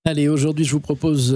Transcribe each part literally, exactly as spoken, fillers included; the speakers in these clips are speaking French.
Allez, aujourd'hui, je vous propose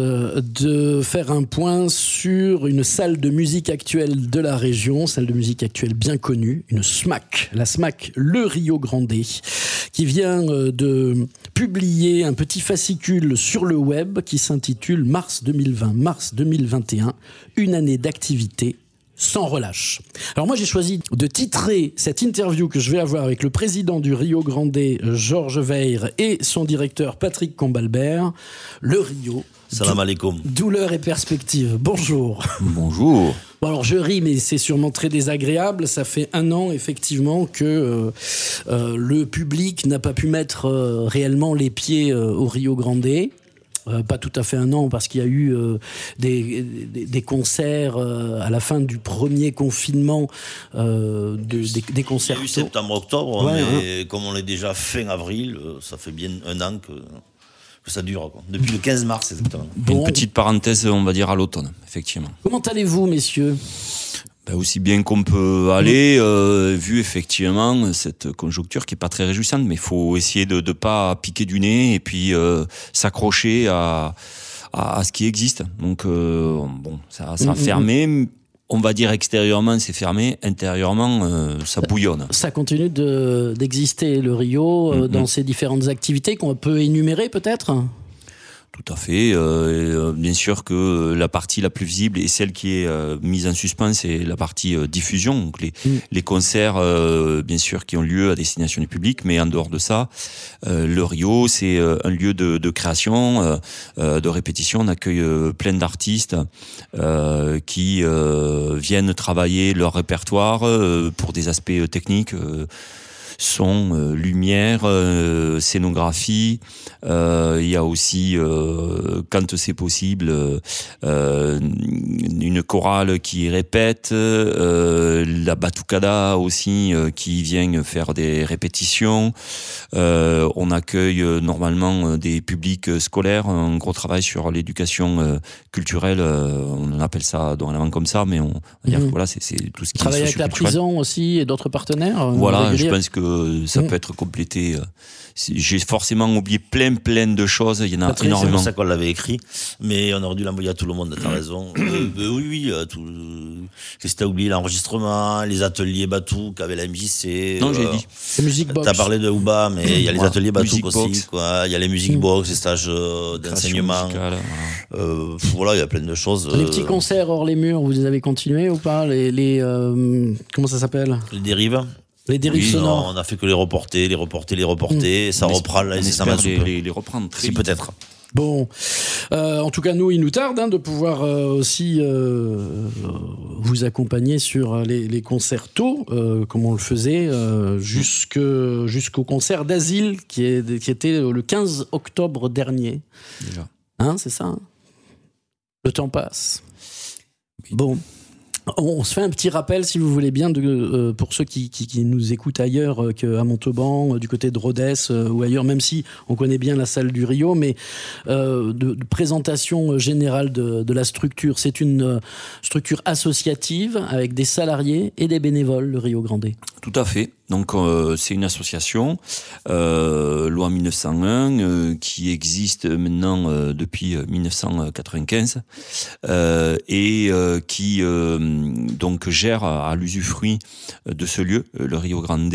de faire un point sur une salle de musique actuelle de la région, salle de musique actuelle bien connue, une SMAC, la SMAC Le Rio Grande, qui vient de publier un petit fascicule sur le web qui s'intitule Mars deux mille vingt, Mars deux mille vingt et un, une année d'activité sans relâche. Alors moi, j'ai choisi de titrer cette interview que je vais avoir avec le président du Rio Grande, Georges Veyre, et son directeur, Patrick Combalbert, le Rio. Salam alaikum. Douleur et perspective. Bonjour. Bonjour. Bon alors je ris, mais c'est sûrement très désagréable. Ça fait un an effectivement que euh, euh, le public n'a pas pu mettre euh, réellement les pieds euh, au Rio Grande. Euh, pas tout à fait un an, parce qu'il y a eu euh, des, des, des concerts euh, à la fin du premier confinement, euh, de, des, des concerts. Il y a eu septembre-octobre, ouais, mais hein. Comme on est déjà fin avril, ça fait bien un an que, que ça dure, quoi. Depuis le quinze mars exactement. Bon. Une petite parenthèse, on va dire, à l'automne, effectivement. Comment allez-vous, messieurs ? Ben, aussi bien qu'on peut aller, euh, vu effectivement cette conjoncture qui est pas très réjouissante, mais il faut essayer de ne pas piquer du nez et puis euh, s'accrocher à, à, à ce qui existe. Donc euh, bon, ça, ça a fermé. On va dire extérieurement c'est fermé, intérieurement euh, ça bouillonne. Ça continue de, d'exister, le Rio, euh, mm-hmm. dans ses différentes activités qu'on peut énumérer peut-être ? Tout à fait. Euh, bien sûr que la partie la plus visible et celle qui est euh, mise en suspens, c'est la partie euh, diffusion. Donc les, mmh. les concerts, euh, bien sûr, qui ont lieu à destination du public, mais en dehors de ça, euh, le Rio, c'est euh, un lieu de, de création, euh, de répétition. On accueille euh, plein d'artistes euh, qui euh, viennent travailler leur répertoire euh, pour des aspects techniques. Euh, son, euh, lumière, euh, scénographie. Euh, il y a aussi, euh, quand c'est possible, euh, une chorale qui répète, euh, la batucada aussi euh, qui vient faire des répétitions. Euh, on accueille euh, normalement des publics scolaires, un gros travail sur l'éducation euh, culturelle. Euh, on appelle ça dorénavant comme ça, mais on va dire mmh. que voilà, c'est, c'est tout ce qui travaille est avec la prison aussi et d'autres partenaires. Voilà, je pense que ça mmh. peut être complété. J'ai forcément oublié plein, plein de choses. Il y en a Patrick, énormément. C'est pour ça qu'on l'avait écrit. Mais on aurait dû l'envoyer à tout le monde, t'as raison. euh, euh, oui, oui. Euh, tout... Qu'est-ce que t'as oublié ? L'enregistrement, les ateliers Batouk avec la M J C. Non, euh, j'ai dit. C'est Music Box. T'as parlé de Ouba, mais il y a les voilà. ateliers Batouk aussi. Box. Quoi. Il y a les Music mmh. Box, les stages euh, d'enseignement. Musicale, voilà. Euh, voilà, il y a plein de choses. Les petits concerts hors les murs, vous les avez continués ou pas ? Les, les euh, comment ça s'appelle ? Les dérives. Les dérives oui, sonores. Non, on a fait que les reporter, les reporter, les reporter. Mmh. Et ça on reprend là, et ça m'a les, les, les reprendre très si vite. peut-être. Bon, euh, en tout cas, nous, il nous tarde hein, de pouvoir euh, aussi euh, vous accompagner sur les, les concertos, euh, comme on le faisait, euh, jusque, jusqu'au concert d'Asile, qui, est, qui était le quinze octobre dernier. Déjà. Hein, c'est ça hein ? Le temps passe. Oui. Bon. On se fait un petit rappel, si vous voulez bien, de, euh, pour ceux qui, qui, qui nous écoutent ailleurs euh, qu'à Montauban, euh, du côté de Rodez euh, ou ailleurs, même si on connaît bien la salle du Rio, mais euh, de, de présentation générale de, de la structure. C'est une euh, structure associative avec des salariés et des bénévoles, le Rio Grande. Tout à fait. Donc euh, c'est une association, euh, loi mille neuf cent un, euh, qui existe maintenant euh, depuis mille neuf cent quatre-vingt-quinze euh, et euh, qui euh, donc gère à, à l'usufruit de ce lieu, le Rio Grande,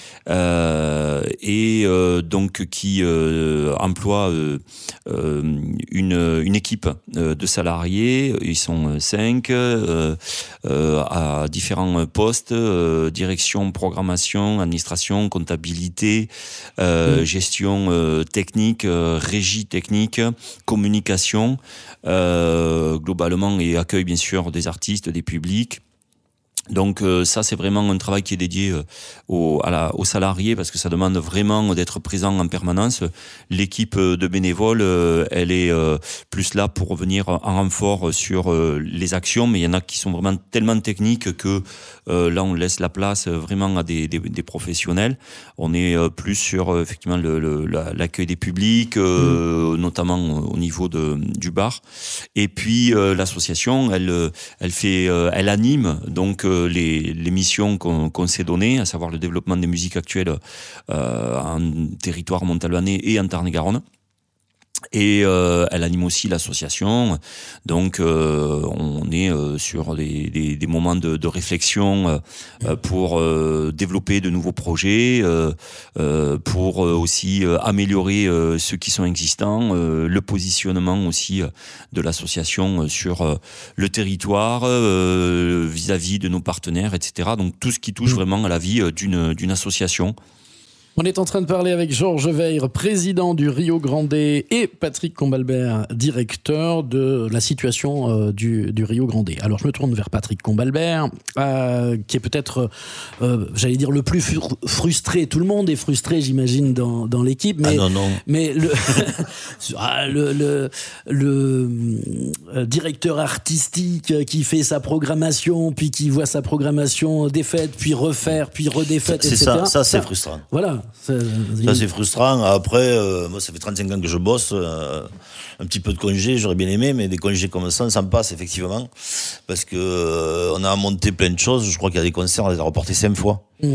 euh, et euh, donc qui euh, emploie euh, euh, une, une équipe de salariés. Ils sont cinq euh, euh, à différents postes, euh, direction, programmation, administration, comptabilité, euh, mmh. gestion euh, technique, euh, régie technique, communication, euh, globalement, et accueil bien sûr des artistes, des publics. Donc euh, ça, c'est vraiment un travail qui est dédié euh, aux, à la, aux salariés, parce que ça demande vraiment d'être présent en permanence. L'équipe de bénévoles, euh, elle est euh, plus là pour venir en renfort sur euh, les actions, mais il y en a qui sont vraiment tellement techniques que euh, là, on laisse la place vraiment à des, des, des professionnels. On est euh, plus sur euh, effectivement le, le, la, l'accueil des publics, euh, mmh. notamment au niveau de, du bar. Et puis euh, l'association, elle, elle fait, euh, elle anime donc euh, Les, les missions qu'on, qu'on s'est données, à savoir le développement des musiques actuelles euh, en territoire montalbanais et en Tarn-et-Garonne. Et euh, elle anime aussi l'association, donc euh, on est euh, sur des, des, des moments de, de réflexion euh, pour euh, développer de nouveaux projets, euh, euh, pour euh, aussi euh, améliorer euh, ceux qui sont existants, euh, le positionnement aussi euh, de l'association sur euh, le territoire, euh, vis-à-vis de nos partenaires, et cetera. Donc tout ce qui touche vraiment à la vie euh, d'une, d'une association. On est en train de parler avec Georges Weir, président du Rio Grande, et Patrick Combalbert, directeur de la situation euh, du, du Rio Grande. Alors, je me tourne vers Patrick Combalbert, euh, qui est peut-être, euh, j'allais dire, le plus fru- frustré. Tout le monde est frustré, j'imagine, dans, dans l'équipe. Mais, ah non, non. Mais le, ah, le, le, le euh, directeur artistique qui fait sa programmation, puis qui voit sa programmation défaite, puis refaire, puis redéfaite, c'est et cetera. Ça, ça c'est frustrant. Voilà. Ça, c'est frustrant. Après, euh, moi, ça fait trente-cinq ans que je bosse. Euh, un petit peu de congés, j'aurais bien aimé, mais des congés comme ça, ça me passe, effectivement. Parce que euh, on a monté plein de choses. Je crois qu'il y a des concerts, on les a reportés cinq fois. Mmh.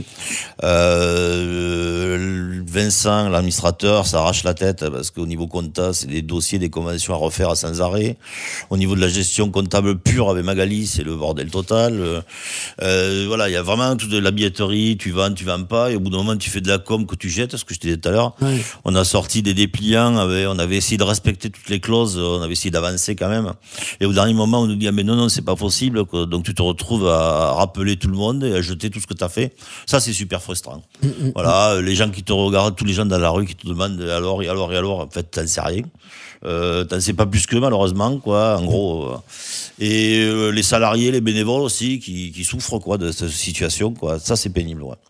Euh, Vincent, l'administrateur, ça arrache la tête parce qu'au niveau compta, c'est des dossiers, des conventions à refaire sans arrêt. Au niveau de la gestion comptable pure avec Magali, c'est le bordel total. Euh, voilà, il y a vraiment toute de la billetterie, tu vends, tu vends pas, et au bout d'un moment, tu fais de la com que tu jettes, ce que je te disais tout à l'heure. Ouais. On a sorti des dépliants, avec, on avait essayé de respecter toutes les clauses, on avait essayé d'avancer quand même. Et au dernier moment, on nous dit, ah mais non, non, c'est pas possible. Donc tu te retrouves à rappeler tout le monde et à jeter tout ce que tu as fait. Ça, c'est super frustrant. Mmh, mmh, voilà, les gens qui te regardent, tous les gens dans la rue qui te demandent alors, et alors, et alors, en fait, t'en sais rien. Euh, t'en sais pas plus qu'eux, malheureusement, quoi, en gros. Euh, et euh, les salariés, les bénévoles aussi, qui, qui souffrent, quoi, de cette situation, quoi. Ça, c'est pénible, ouais.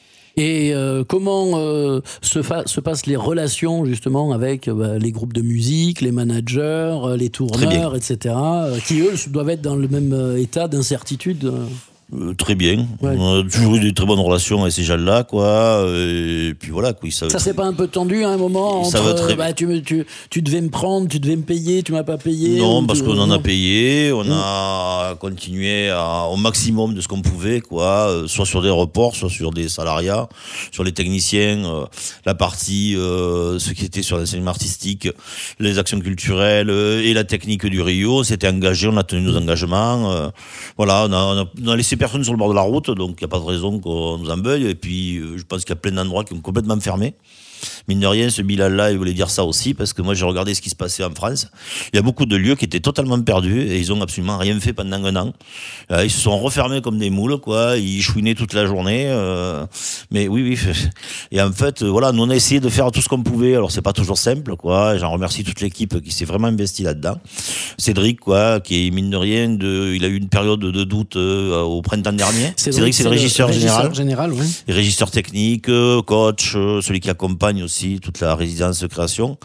Et euh, comment euh, se, fa- se passent les relations justement avec euh, les groupes de musique, les managers, euh, les tourneurs, et cetera, euh, qui eux doivent être dans le même euh, état d'incertitude euh. Euh, très bien. Ouais. On a toujours eu de très bonnes relations avec ces gens-là, quoi. Et puis voilà, quoi. Ça, ça s'est pas un peu tendu à un moment entre, ça va très bah, tu, tu, tu devais me prendre, tu devais me payer, tu m'as pas payé. Non, parce tu... qu'on en non. a payé, on mmh. a continué à, au maximum de ce qu'on pouvait, quoi. Soit sur des reports, soit sur des salariats, sur les techniciens, euh, la partie, euh, ce qui était sur l'enseignement artistique, les actions culturelles euh, et la technique du Rio. On s'était engagé, on a tenu nos engagements. Euh, voilà, on a, on a, on a laissé personne sur le bord de la route, donc il n'y a pas de raison qu'on nous embeuille. Et puis, euh, je pense qu'il y a plein d'endroits qui ont complètement fermé. Mine de rien, ce bilan-là, il voulait dire ça aussi, parce que moi, j'ai regardé ce qui se passait en France. Il y a beaucoup de lieux qui étaient totalement perdus et ils ont absolument rien fait pendant un an. Ils se sont refermés comme des moules, quoi. Ils chouinaient toute la journée. Euh... Mais oui, oui. Et en fait, voilà, nous, on a essayé de faire tout ce qu'on pouvait. Alors, c'est pas toujours simple, quoi. J'en remercie toute l'équipe qui s'est vraiment investie là-dedans. Cédric, quoi, qui est, mine de rien, de... il a eu une période de doute euh, au printemps dernier. Cédric, Cédric c'est, c'est le régisseur, le général. régisseur général, oui. Le régisseur technique, coach, celui qui accompagne aussi toute la résidence de création.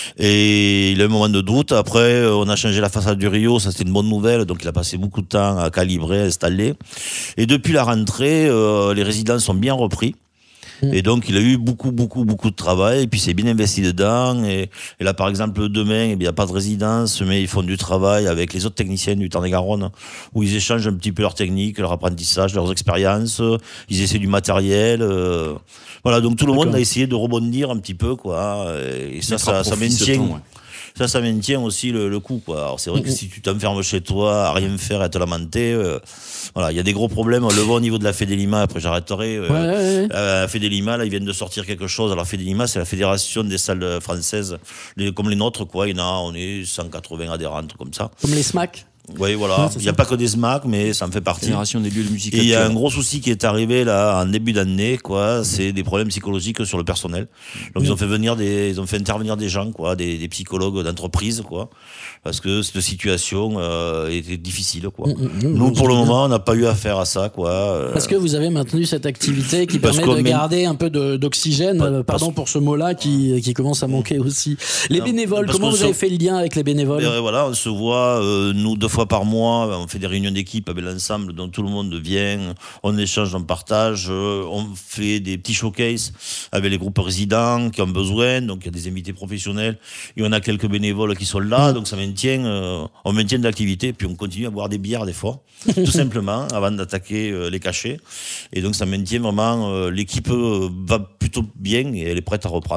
Et il a eu un moment de doute. Après, on a changé la façade du Rio. Ça, c'était une bonne nouvelle. Donc, il a passé beaucoup de temps à calibrer, à installer. Et depuis la rentrée, euh, les résidences sont bien repris. Et donc, il a eu beaucoup, beaucoup, beaucoup de travail. Et puis, c'est bien investi dedans. Et, et là, par exemple, demain, eh bien, il n'y a pas de résidence, mais ils font du travail avec les autres techniciens du Tarn-et-Garonne, où ils échangent un petit peu leur technique, leur apprentissage, leurs expériences. Ils essaient du matériel. Euh, voilà, donc tout le D'accord. monde a essayé de rebondir un petit peu, quoi. Et ça, ça, ça maintient. Temps, ouais. Ça, ça maintient aussi le, le coup, quoi. Alors, c'est vrai que si tu t'enfermes chez toi à rien faire et à te lamenter, euh, voilà, il y a des gros problèmes. On le voit au niveau de la Fédélima, après j'arrêterai. Euh, ouais, ouais, ouais. La Fédélima, là, ils viennent de sortir quelque chose. Alors, la Fédélima, c'est la fédération des salles françaises, les, comme les nôtres, quoi. Il y en a, on est cent quatre-vingts adhérentes, comme ça. Comme les SMAC. Oui, voilà. Ouais, il n'y a pas que des SMAC, mais ça en fait partie. Fédération des lieux de musique. Et il y a un gros souci qui est arrivé là en début d'année, quoi. C'est des problèmes psychologiques sur le personnel. Donc mmh. ils ont fait venir des, ils ont fait intervenir des gens, quoi, des, des psychologues d'entreprise, quoi, parce que cette situation euh, était difficile, quoi. Mmh, mmh, Nous, pour le bien. moment, on n'a pas eu affaire à ça, quoi. Parce que vous avez maintenu cette activité qui parce permet de met... garder un peu de, d'oxygène. Pas, pardon parce... pour ce mot-là qui, qui commence à manquer aussi. Les non, bénévoles, comment vous se... avez fait le lien avec les bénévoles ? Et voilà, on se voit euh, nous deux fois par mois, on fait des réunions d'équipe avec l'ensemble dont tout le monde vient, on échange, on partage, on fait des petits showcases avec les groupes résidents qui ont besoin, donc il y a des invités professionnels, et on a quelques bénévoles qui sont là, donc ça maintient, euh, on maintient de l'activité, puis on continue à boire des bières des fois, tout simplement, avant d'attaquer euh, les cachets, et donc ça maintient vraiment, euh, l'équipe euh, va plutôt bien et elle est prête à reprendre.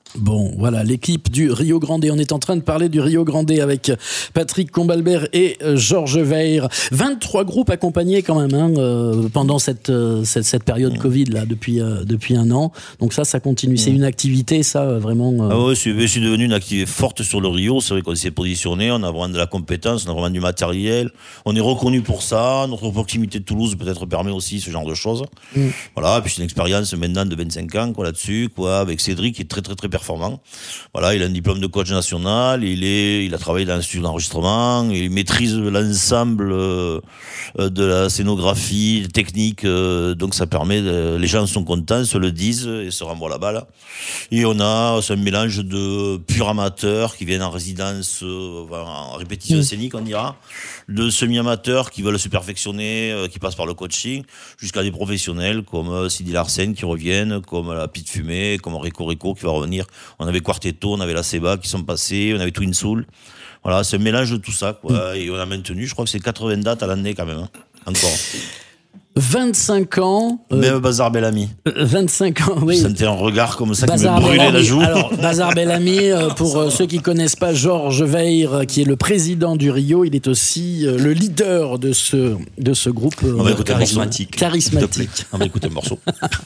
Bon, voilà, l'équipe du Rio Grande. On est en train de parler du Rio Grande avec Patrick Combalbert et Georges Weir. vingt-trois groupes accompagnés quand même hein, euh, pendant cette, euh, cette, cette période mmh. Covid là, depuis, euh, depuis un an. Donc ça, ça continue. Mmh. C'est une activité, ça, vraiment... Euh... Ah ouais, c'est, c'est devenu une activité forte sur le Rio. C'est vrai qu'on s'est positionné, on a vraiment de la compétence, on a vraiment du matériel. On est reconnu pour ça. Notre proximité de Toulouse peut-être permet aussi ce genre de choses. Mmh. Voilà, puis c'est une expérience maintenant de vingt-cinq ans quoi, là-dessus, quoi, avec Cédric qui est très très très performant. Voilà, il a un diplôme de coach national, il est, il a travaillé dans l'institut d'enregistrement, il maîtrise l'ensemble euh, de la scénographie, les techniques, euh, donc ça permet, de, les gens sont contents, se le disent et se renvoient la balle. Et on a, c'est un mélange de purs amateurs qui viennent en résidence, euh, en répétition scénique, on dira, de semi-amateurs qui veulent se perfectionner, euh, qui passent par le coaching, jusqu'à des professionnels comme euh, Sidi Larsen qui reviennent, comme la Pete Fumé, comme Rico Rico qui va revenir. On avait Quartetto, on avait la Seba qui sont passés, on avait Twin Soul. Voilà, c'est un mélange de tout ça, quoi. Et on a maintenu, je crois que c'est quatre-vingts dates à l'année quand même, hein. Encore. vingt-cinq ans. Euh, Même Bazar Bellamy. vingt-cinq ans, oui. Je sentais un regard comme ça Bazar qui me brûlait Bellamy. la joue. Alors, Bazar Bellamy, euh, pour euh, ceux qui connaissent pas Georges Weir, qui est le président du Rio, il est aussi euh, le leader de ce, de ce groupe euh, on va écouter charismatique. Charismatique. On va écouter un morceau.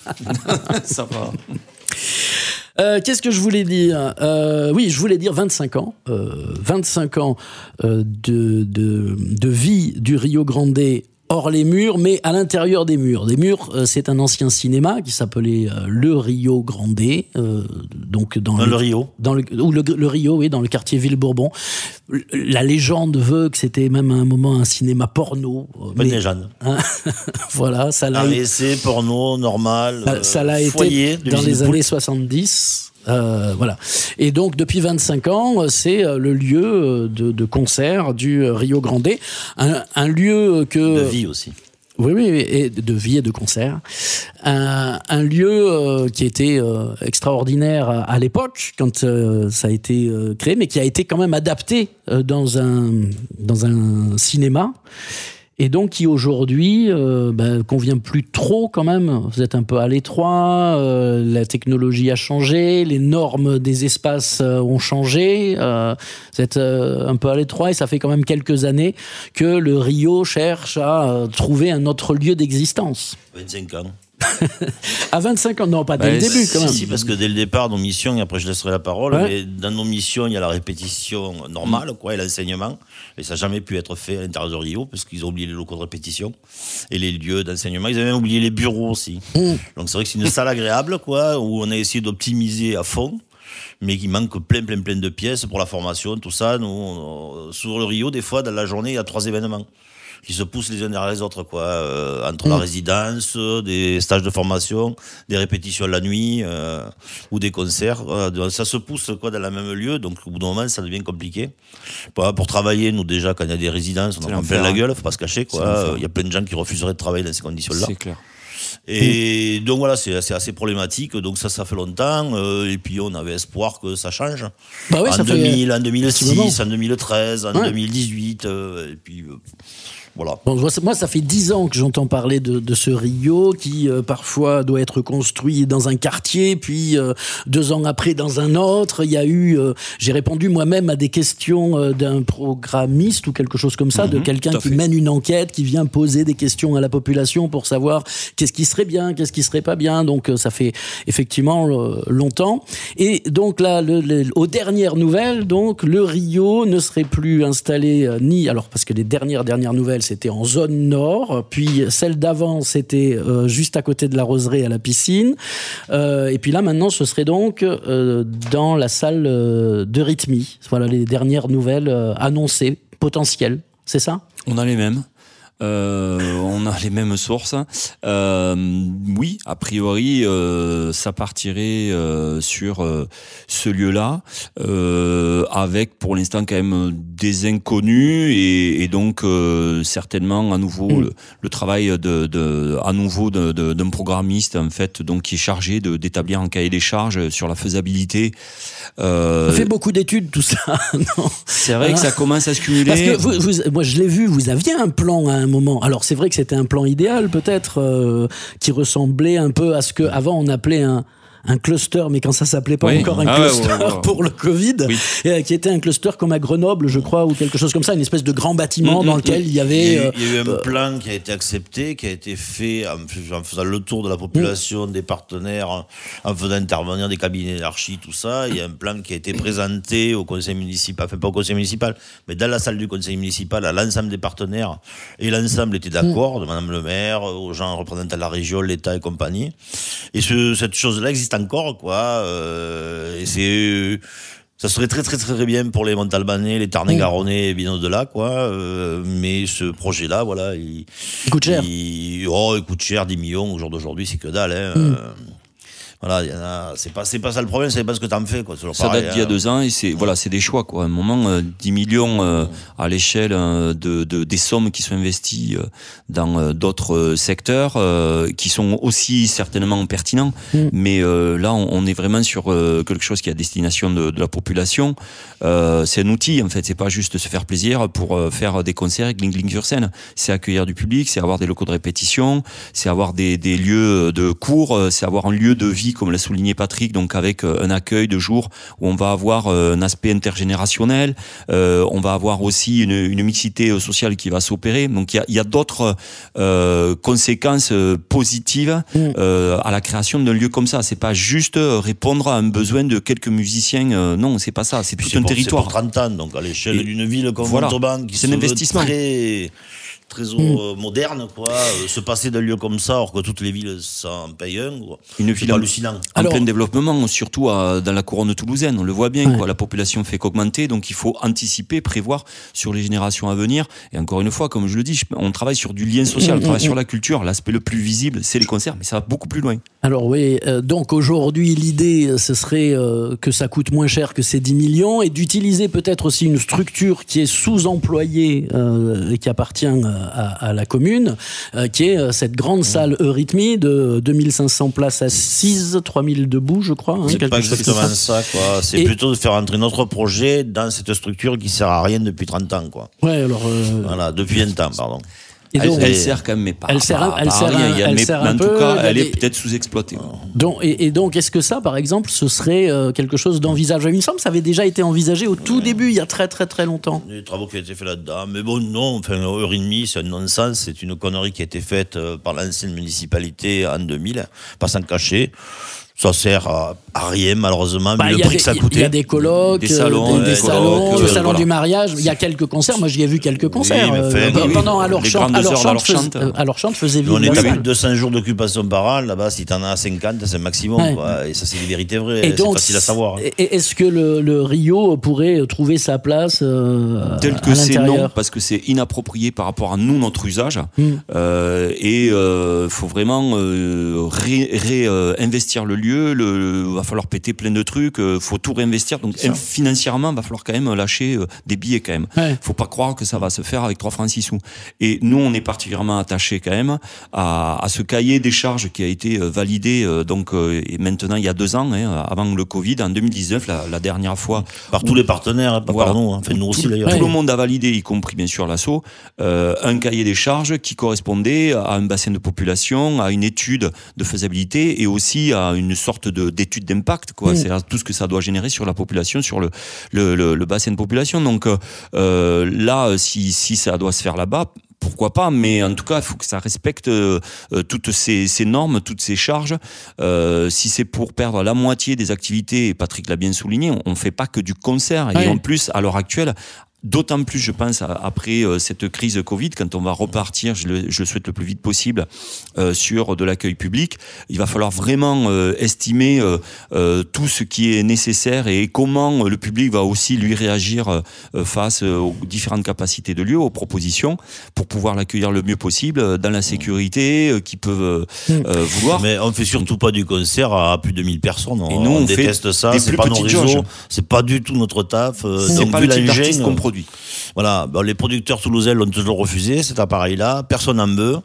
Ça va. Euh, qu'est-ce que je voulais dire euh, Oui, je voulais dire vingt-cinq ans. Euh, vingt-cinq ans euh, de, de, de vie du Rio Grande hors les murs, mais à l'intérieur des murs. Des murs, euh, c'est un ancien cinéma qui s'appelait euh, le Rio Grande, euh, donc dans, dans le, le Rio, dans le, ou le, le Rio, oui, dans le quartier Ville-Bourbon. La légende veut que c'était même à un moment un cinéma porno. Bonne légende. Hein, voilà, ça l'a. A V C, porno, normal. Ça, ça l'a foyer, été dans les années soixante-dix. Euh, voilà. Et donc depuis vingt-cinq ans, c'est le lieu de, de concert du Rio Grande, un, un lieu que de vie aussi. Oui, oui, et de vie et de concert. Un, un lieu euh, qui était euh, extraordinaire à, à l'époque quand euh, ça a été euh, créé, mais qui a été quand même adapté euh, dans un dans un cinéma. Et donc qui aujourd'hui euh, ben, convient plus trop quand même. Vous êtes un peu à l'étroit, euh, la technologie a changé, les normes des espaces euh, ont changé, euh, vous êtes euh, un peu à l'étroit et ça fait quand même quelques années que le Rio cherche à euh, trouver un autre lieu d'existence. vingt-cinq ans. À vingt-cinq ans, non, pas dès bah, le début quand même. Si, parce que dès le départ, nos missions, et après je laisserai la parole, ouais. mais dans nos missions, il y a la répétition normale, quoi, et l'enseignement. Et ça n'a jamais pu être fait à l'intérieur de Rio, parce qu'ils ont oublié les locaux de répétition et les lieux d'enseignement. Ils avaient même oublié les bureaux aussi. Mmh. Donc c'est vrai que c'est une salle agréable, quoi, où on a essayé d'optimiser à fond, mais il manque plein, plein, plein de pièces pour la formation, tout ça. Nous, on, sur le Rio, des fois, dans la journée, il y a trois événements qui se poussent les uns derrière les autres, quoi, euh, entre mmh. la résidence, des stages de formation, des répétitions la nuit, euh, ou des concerts. Voilà, ça se pousse, quoi, dans le même lieu, donc au bout d'un moment, ça devient compliqué. Pour, pour travailler, nous, déjà, quand il y a des résidences, on en prend plein la gueule, faut pas se cacher, quoi. Il y a plein de gens qui refuseraient de travailler dans ces conditions-là. C'est clair. Et mmh. donc voilà, c'est, c'est assez problématique. Donc ça, ça fait longtemps. Euh, et puis on avait espoir que ça change. Bah ouais, en ça deux mille, fait... en deux mille six, en deux mille treize, en ouais. deux mille dix-huit. Euh, et puis euh, voilà. Bon, moi, ça fait dix ans que j'entends parler de, de ce Rio qui euh, parfois doit être construit dans un quartier, puis euh, deux ans après dans un autre. Il y a eu, euh, j'ai répondu moi-même à des questions euh, d'un programmiste ou quelque chose comme ça, mmh, de quelqu'un qui fait. mène une enquête, qui vient poser des questions à la population pour savoir qu'est-ce qui serait bien, qu'est-ce qui serait pas bien. Donc euh, ça fait effectivement euh, longtemps. Et donc là, le, le, aux dernières nouvelles, donc le Rio ne serait plus installé euh, ni alors parce que les dernières dernières nouvelles c'était en zone nord, puis celle d'avant c'était euh, juste à côté de la roseraie à la piscine, euh, et puis là maintenant ce serait donc euh, dans la salle euh, de rythmie. Voilà les dernières nouvelles euh, annoncées, potentielles, c'est ça ? On a les mêmes. Euh, on a les mêmes sources. Euh, oui, a priori, euh, ça partirait euh, sur euh, ce lieu-là, euh, avec pour l'instant quand même des inconnus et, et donc euh, certainement à nouveau mmh. le, le travail de, de à nouveau de, de, d'un programmiste en fait, donc qui est chargé de, d'établir un cahier des charges sur la faisabilité. Euh, ça fait beaucoup d'études tout ça. Non. C'est vrai hein que ça commence à se cumuler. Parce que vous, vous, moi je l'ai vu, vous aviez un plan à un moment. Alors c'est vrai que c'était un plan idéal peut-être, euh, qui ressemblait un peu à ce que avant on appelait un un cluster, mais quand ça s'appelait pas oui. encore un ah cluster ouais, ouais, ouais, ouais. pour le Covid, oui. et, qui était un cluster comme à Grenoble, je crois, ou quelque chose comme ça, une espèce de grand bâtiment mmh, dans lequel il y avait... Il y a eu, euh, il y a eu un euh, plan qui a été accepté, qui a été fait en, en faisant le tour de la population, mmh. des partenaires, en faisant intervenir des cabinets d'archi, tout ça. Il y a un plan qui a été présenté au conseil municipal, enfin pas au conseil municipal, mais dans la salle du conseil municipal, à l'ensemble des partenaires, et l'ensemble était d'accord, de madame le maire, aux gens représentant la région, l'État et compagnie. Et ce, cette chose-là existe encore, quoi. Euh, et c'est... Ça serait très très très bien pour les Montalbanais, les Tarn-et-Garonnais et bien au-delà, quoi. Euh, mais ce projet-là, voilà, il, il coûte cher. Il, oh, il coûte cher, dix millions au jour d'aujourd'hui, c'est que dalle. Hein. Mm. Euh, voilà, y en a, c'est pas c'est pas ça le problème, c'est pas ce que t'en fais, quoi. Ça pareil, date d'il y a hein. deux ans et c'est voilà, c'est des choix, quoi. À un moment, euh, dix millions euh, à l'échelle euh, de, de des sommes qui sont investies euh, dans euh, d'autres euh, secteurs euh, qui sont aussi certainement pertinents, mm. mais euh, là, on, on est vraiment sur euh, quelque chose qui est à destination de, de la population. Euh, c'est un outil, en fait. C'est pas juste se faire plaisir pour euh, faire des concerts et gling gling sur scène. C'est accueillir du public, c'est avoir des locaux de répétition, c'est avoir des des lieux de cours, c'est avoir un lieu de vie, comme l'a souligné Patrick, donc avec un accueil de jour où on va avoir un aspect intergénérationnel, euh, on va avoir aussi une, une mixité sociale qui va s'opérer. Donc il y a, il y a d'autres euh, conséquences positives euh, à la création d'un lieu comme ça. C'est pas juste répondre à un besoin de quelques musiciens. Euh, non, c'est pas ça. C'est tout c'est un pour, territoire. C'est pour trente ans, donc à l'échelle Et d'une ville comme voilà, Montauban, qui c'est un investissement. Très... très mmh. moderne, quoi. Euh, se passer d'un lieu comme ça, alors que toutes les villes s'en payent un, quoi. Une ville hallucinant. En alors, plein développement, surtout à, dans la couronne toulousaine, on le voit bien, ouais. quoi. La population fait qu'augmenter, donc il faut anticiper, prévoir sur les générations à venir. Et encore une fois, comme je le dis, on travaille sur du lien social, mmh, on travaille mmh. sur la culture. L'aspect le plus visible, c'est les concerts, mais ça va beaucoup plus loin. Alors oui, euh, donc aujourd'hui, l'idée, ce serait euh, que ça coûte moins cher que ces dix millions et d'utiliser peut-être aussi une structure qui est sous-employée euh, et qui appartient à, à la commune, euh, qui est euh, cette grande salle Eurythmie de deux mille cinq cents places assises, trois mille debout, je crois. Hein, c'est pas exactement ça, quoi. C'est et plutôt de faire entrer notre projet dans cette structure qui sert à rien depuis trente ans, quoi. Ouais, alors... Euh... Voilà, depuis vingt ans, pardon. Et donc, elle, elle sert quand même, mais pas. Elle sert, pas, elle pas sert rien. Un, Il y a, elle mais, sert mais un en peu, tout cas, elle des... est peut-être sous-exploitée. Donc, et, et donc, est-ce que ça, par exemple, ce serait euh, quelque chose d'envisageable ? Il me semble que ça avait déjà été envisagé au tout ouais. début, il y a très très très longtemps. Il y a des travaux qui ont été faits là-dedans. Mais bon, non, enfin, Eurythmie, c'est un non-sens. C'est une connerie qui a été faite par l'ancienne municipalité en deux mille, pas sans cacher. Ça sert à, à rien, malheureusement, bah, mais le prix des, que ça coûtait. Il y a des colloques, des salons, des, des, des salons, le euh, salon voilà. du mariage. Il y a quelques concerts. Moi, j'y ai vu quelques concerts. Oui, fait, euh, oui, pendant à leur chante, à leur chante, chante. À leur chante faisait vivre. On est à deux cents jours d'occupation par an. Là-bas, si t'en as cinquante, c'est un maximum. Ouais. Quoi. Et ça, c'est des vérités vraies. Et donc, c'est facile à savoir. Est-ce que le, le Rio pourrait trouver sa place euh, tel que c'est non, parce que c'est inapproprié par rapport à nous, notre usage. Mm. Euh, et il euh, faut vraiment euh, réinvestir ré, euh, le lieu. Le, va falloir péter plein de trucs, euh, faut tout réinvestir. Donc ça. Financièrement, va falloir quand même lâcher euh, des billets quand même. Ouais. Faut pas croire que ça va se faire avec trois francs six sous. Et nous, on est particulièrement attachés quand même à, à ce cahier des charges qui a été euh, validé euh, donc euh, et maintenant il y a deux ans, hein, avant le Covid, en deux mille dix-neuf, la, la dernière fois. Par où, tous les partenaires, pas voilà, par nous, hein, enfin nous aussi tout, d'ailleurs. Tout ouais. le monde a validé, y compris bien sûr l'Asso, euh, un cahier des charges qui correspondait à un bassin de population, à une étude de faisabilité et aussi à une sorte de, d'étude d'impact, quoi. Mmh. C'est tout ce que ça doit générer sur la population, sur le, le, le, le bassin de population. Donc euh, là, si, si ça doit se faire là-bas, pourquoi pas, mais en tout cas, il faut que ça respecte euh, toutes ces, ces normes, toutes ces charges. Euh, si c'est pour perdre la moitié des activités, et Patrick l'a bien souligné, on ne fait pas que du concert. Et oui. en plus, à l'heure actuelle, d'autant plus, je pense, après euh, cette crise Covid, quand on va repartir, je le, je le souhaite le plus vite possible, euh, sur de l'accueil public, il va falloir vraiment euh, estimer euh, euh, tout ce qui est nécessaire et comment le public va aussi lui réagir euh, face aux différentes capacités de lieu, aux propositions, pour pouvoir l'accueillir le mieux possible, dans la sécurité euh, qu'ils peuvent euh, vouloir. Mais on fait surtout pas du concert à plus de mille personnes. On, et nous, on, on déteste ça, c'est pas nos réseaux, c'est pas du tout notre taf. Euh, c'est donc, pas le type d'artiste qu'on produit. Voilà, bon, les producteurs toulousains l'ont toujours refusé, cet appareil-là, personne n'en veut.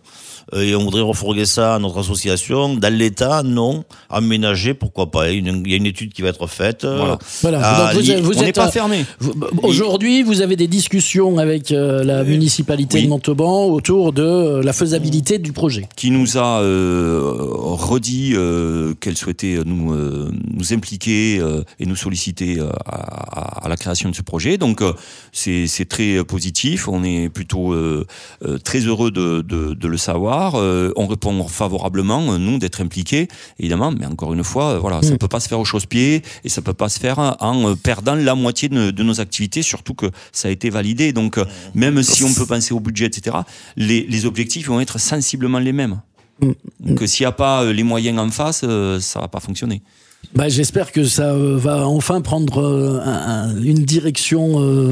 et on voudrait refourguer ça à notre association. Dans l'état, non. Aménager, pourquoi pas. Il y a une, il y a une étude qui va être faite. Voilà. voilà. À, Donc vous, vous on n'est êtes pas fermé. Aujourd'hui, vous avez des discussions avec euh, la oui. municipalité oui. de Montauban autour de euh, la faisabilité du projet. Qui nous a euh, redit euh, qu'elle souhaitait nous, euh, nous impliquer euh, et nous solliciter euh, à, à la création de ce projet. Donc euh, c'est, c'est très positif. On est plutôt euh, euh, très heureux de, de, de le savoir. Euh, on répond favorablement, nous, d'être impliqués, évidemment. Mais encore une fois, euh, voilà, mmh. ça ne peut pas se faire au chausse-pied et ça ne peut pas se faire en perdant la moitié de, de nos activités, surtout que ça a été validé. Donc, euh, même si on peut penser au budget, et cetera, les, les objectifs vont être sensiblement les mêmes. Mmh. Donc, s'il n'y a pas les moyens en face, euh, ça ne va pas fonctionner. Bah, j'espère que ça euh, va enfin prendre euh, un, un, une direction... Euh...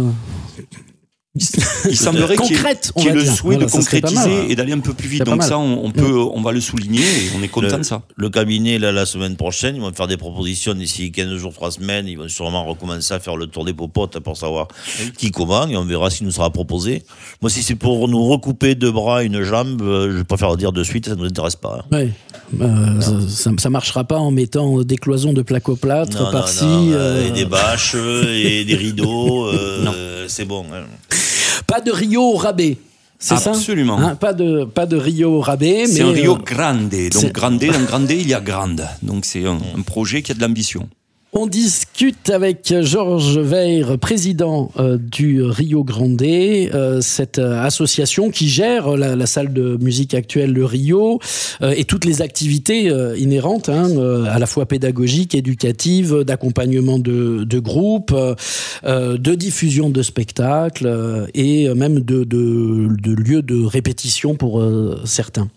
Il semblerait concrète, qu'il y ait, qu'il y ait le souhait voilà, de concrétiser mal, et d'aller un peu plus vite. Donc ça, on, on peut, on va le souligner et on est content le, de ça. Le cabinet, là, la semaine prochaine, ils vont faire des propositions d'ici quinze jours, trois semaines. Ils vont sûrement recommencer à faire le tour des popotes pour savoir oui. qui comment et on verra ce qui nous sera proposé. Moi, si c'est pour nous recouper deux bras, une jambe, je préfère le dire de suite, ça ne nous intéresse pas. Hein. Oui. Euh, ça, ça marchera pas en mettant des cloisons de placo-plâtre par-ci. Euh... Et des bâches et des rideaux. Euh, c'est bon. Hein. Pas de Rio au rabais. C'est ça ? Absolument. Hein, pas de pas de Rio au rabais. C'est mais un Rio euh, grande. Donc c'est... grande, dans grande, il y a grande. Donc c'est un, un projet qui a de l'ambition. On discute avec Georges Weir, président euh, du Rio Grande, euh, cette euh, association qui gère la, la salle de musique actuelle, le Rio, euh, et toutes les activités euh, inhérentes, hein, euh, à la fois pédagogiques, éducatives, d'accompagnement de, de groupes, euh, de diffusion de spectacles euh, et même de, de, de lieux de répétition pour euh, certains.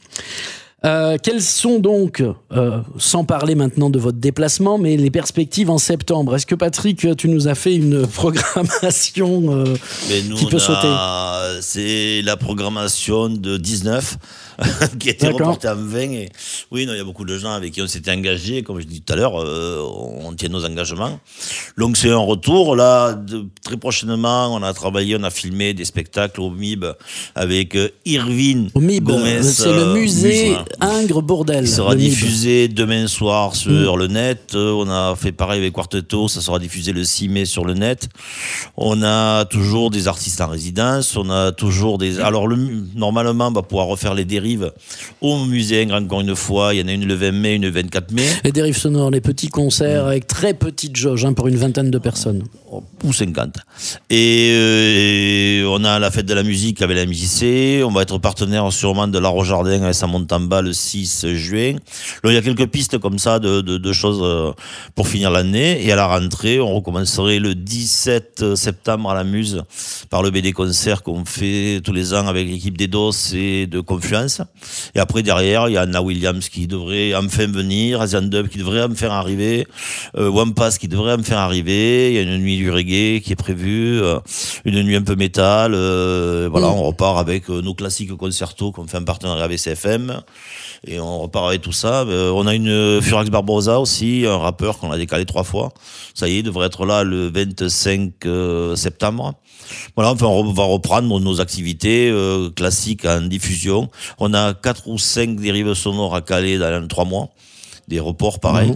Euh, quelles sont donc, euh, sans parler maintenant de votre déplacement, mais les perspectives en septembre ? Est-ce que Patrick, tu nous as fait une programmation euh, mais nous, qui peut on sauter ? a... C'est la programmation de dix-neuf qui a été D'accord. reportée en vingt. Et... Oui, non, il y a beaucoup de gens avec qui on s'était engagés. Comme je dis tout à l'heure, euh, on tient nos engagements. Donc c'est un retour. Là, de... très prochainement, on a travaillé, on a filmé des spectacles au M I B avec euh, Irvine Au M I B, Gomez, c'est le musée... Euh, Ingres Bourdel. Il sera diffusé demain soir sur mmh. le net. On a fait pareil avec Quartetto, ça sera diffusé le six mai sur le net. On a toujours des artistes en résidence. On a toujours des. Alors, le, normalement, on va pouvoir refaire les dérives au musée Ingres encore une fois. Il y en a une le vingt mai, une le vingt-quatre mai. Les dérives sonores, les petits concerts mmh. avec très petite jauge hein, pour une vingtaine de personnes. Ou cinquante. Et, euh, et on a la fête de la musique avec la M J C. On va être partenaire sûrement de l'Art au Jardin avec sa Montamba le six juin. Là, il y a quelques pistes comme ça de, de, de choses pour finir l'année. Et à la rentrée, on recommencerait le dix-sept septembre à la Muse par le B D concert qu'on fait tous les ans avec l'équipe d'Edos et de Confluence. Et après, derrière, il y a Anna Williams qui devrait enfin venir, Asian Dub qui devrait me faire arriver, euh, One Pass qui devrait me faire arriver. Il y a une nuit du reggae qui est prévue, euh, une nuit un peu métal. Euh, voilà, mmh. on repart avec euh, nos classiques concertos qu'on fait en partenariat avec C F M. Et on repart avec tout ça. Euh, on a une Furax Barbosa aussi, un rappeur qu'on a décalé trois fois. Ça y est, il devrait être là le vingt-cinq septembre. Voilà, enfin, on va reprendre nos activités euh, classiques en diffusion. On a quatre ou cinq dérives sonores à caler dans trois mois. Des reports pareils. Mmh.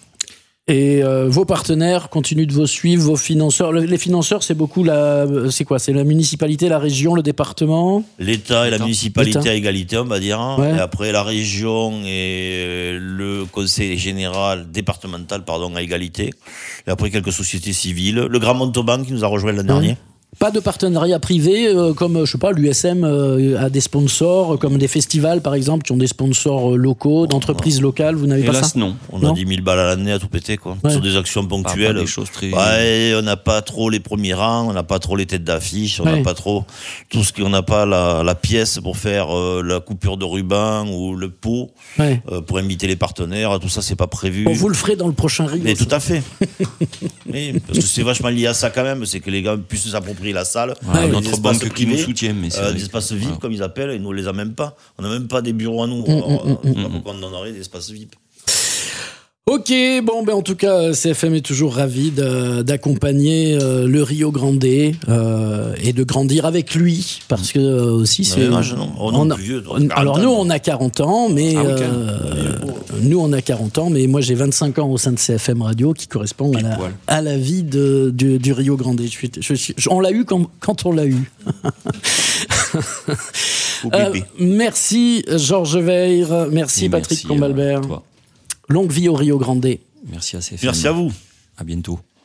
Et euh, vos partenaires continuent de vous suivre, vos financeurs. Le, les financeurs, c'est beaucoup la, c'est quoi ? C'est la municipalité, la région, le département ? L'État et la L'État. municipalité L'État. à égalité, on va dire. Ouais. Et après, la région et le conseil général, départemental, pardon, à égalité. Et après, quelques sociétés civiles. Le Grand Montauban qui nous a rejoint l'an ouais. dernier. Pas de partenariat privé, euh, comme, je sais pas, l'U S M euh, a des sponsors, comme des festivals, par exemple, qui ont des sponsors euh, locaux, d'entreprises locales, vous n'avez Hélas, pas ça ? non. On non a dix mille balles à l'année à tout péter, quoi. Ouais. Sur des actions ponctuelles. Pas, pas des choses très... Ouais, on n'a pas trop les premiers rangs, on n'a pas trop les têtes d'affiche, on n'a ouais. pas trop tout ce qu'on n'a pas la, la pièce pour faire euh, la coupure de ruban ou le pot, ouais. euh, pour inviter les partenaires, tout ça, c'est pas prévu. Bon, vous le ferez dans le prochain Rio. Mais tout à fait. Oui, parce que c'est vachement lié à ça quand même, c'est que les gars puissent s'approprier la salle. Ouais, Ouais, notre banque qui privés, nous soutient, mais c'est euh, vrai. des espaces V I P, voilà. Comme ils appellent, et nous on les a même pas. On n'a même pas des bureaux à nous. Mmh, Alors, mmh, euh, mmh, pas mmh. pourquoi on en aurait des espaces V I P. Ok, bon, ben en tout cas, C F M est toujours ravi de, d'accompagner euh, le Rio Grande euh, et de grandir avec lui, parce que euh, aussi c'est. Mais âge, non. Oh, non, on a, plus vieux, toi, on, alors nous, on a quarante ans, mais Ah, okay. euh, nous, on a quarante ans, mais moi j'ai vingt-cinq ans au sein de C F M Radio, qui correspond à la, à la vie de, du, du Rio Grande. Je suis, je suis, je, on l'a eu quand, quand on l'a eu. euh, merci Georges Weir, merci et Patrick merci Combalbert. Longue vie au Rio Grande. Merci à C F M. Merci à vous. À bientôt.